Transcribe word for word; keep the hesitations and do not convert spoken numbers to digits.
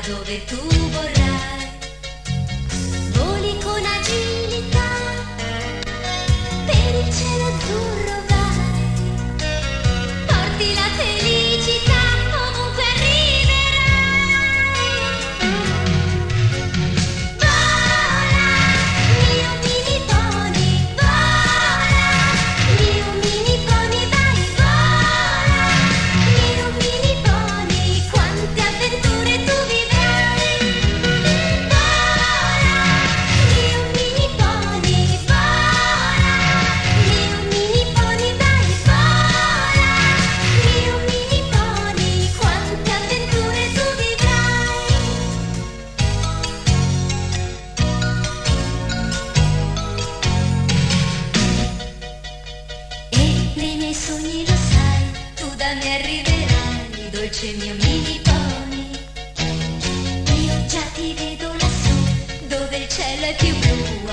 dove tu vorrai. Voli con agilità, per il cielo azzurro vai, porti la felicità ovunque arriverai. Vola, mio mini pony, vola, mio mini pony, vai, vola, mio mini pony, quante avventure tu vivrai. Vola, mio mini pony, vola, mio mini pony, vai, vola, mio mini pony, quante avventure tu vivrai. E nei miei sogni lo sai, tu da me arriverai, dolce mio mini pony. Io già ti vedo lassù, dove il cielo è più blu